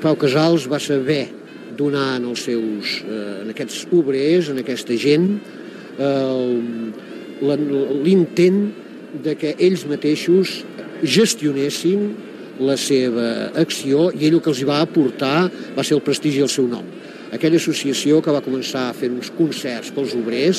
Pau Casals va saber donar en aquests obrers, en aquesta gent, l'intent de que ells mateixos gestionessin la seva acció, i ell el que els va aportar va ser el prestigi del seu nom. Aquella associació que va començar a fer uns concerts pels obrers,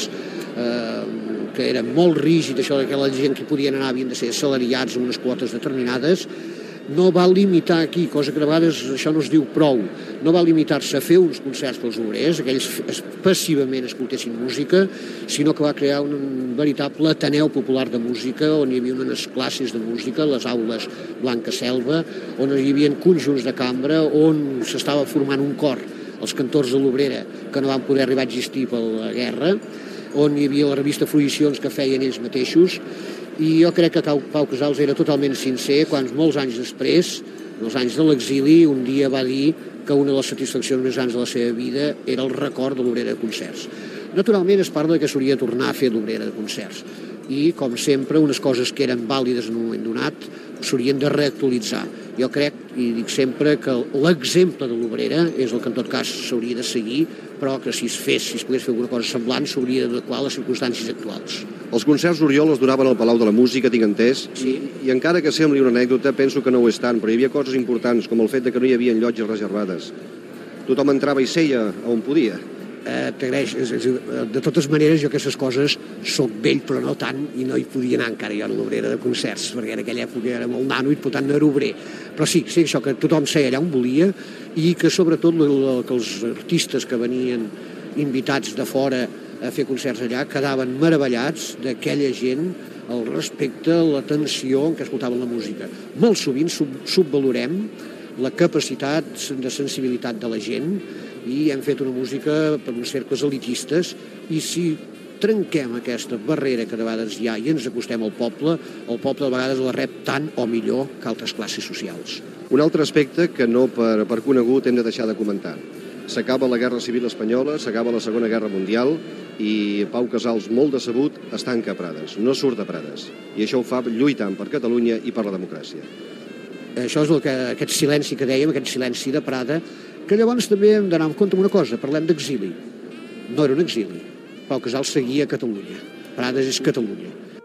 que era molt rígid, això que la gent que podien anar havien de ser assalariats amb unes quotes determinades, no va limitar aquí, cosa que a vegades això no es diu prou, no va limitar-se a fer uns concerts pels obrers, aquells passivament escoltessin música, sinó que va crear un veritable Ateneu Popular de Música, on hi havia unes classes de música, les aules Blanca Selva, on hi havia conjunts de cambra, on s'estava formant un cor, els cantors de l'Obrera, que no van poder arribar a existir per la guerra, on hi havia la revista Fruïcions que feien ells mateixos, i jo crec que Pau Casals era totalment sincer quan molts anys després, els anys de l'exili, un dia va dir que una de les satisfaccions més grans de la seva vida era el record de l'Obrera de Concerts. Naturalment es parla que s'hauria de tornar a fer l'Obrera de Concerts i, com sempre, unes coses que eren vàlides en un moment donat s'haurien de reactualitzar. Jo crec, i dic sempre, que l'exemple de l'Obrera és el que en tot cas s'hauria de seguir, però que si es pogués fer alguna cosa semblant, s'hauria d'adequar a les circumstàncies actuals. Els concerts d'Oriol es donaven al Palau de la Música, tinc entès, sí. I encara que sembli una anècdota, penso que no ho és tant, però hi havia coses importants, com el fet de que no hi havia llotges reservades. Tothom entrava i seia on podia. T'agraeix. De totes maneres, jo aquestes coses soc vell, però no tant, i no hi podia anar encara jo a l'Obrera de Concerts, perquè en aquella època era molt nano i per tant no era obrer. Però sí, això que tothom seia allà on volia i que sobretot que els artistes que venien invitats de fora a fer concerts allà quedaven meravellats d'aquella gent, el respecte, l'atenció en què escoltaven la música. Molt sovint subvalorem la capacitat de sensibilitat de la gent i hem fet una música per uns cercles elitistes, i si trenquem aquesta barrera que de vegades hi ha i ens acostem al poble, el poble de vegades la rep tant o millor que altres classes socials. Un altre aspecte que no per conegut hem de deixar de comentar. S'acaba la Guerra Civil Espanyola, s'acaba la Segona Guerra Mundial i Pau Casals, molt decebut, es tanca a Prades, no surt de Prades. I això ho fa lluitant per Catalunya i per la democràcia. Això és aquest silenci que dèiem, aquest silenci de Prada, que llavors també hem d'anar en compte amb una cosa, parlem d'exili. No era un exili. Pau Casals seguia a Catalunya. Prades és Catalunya.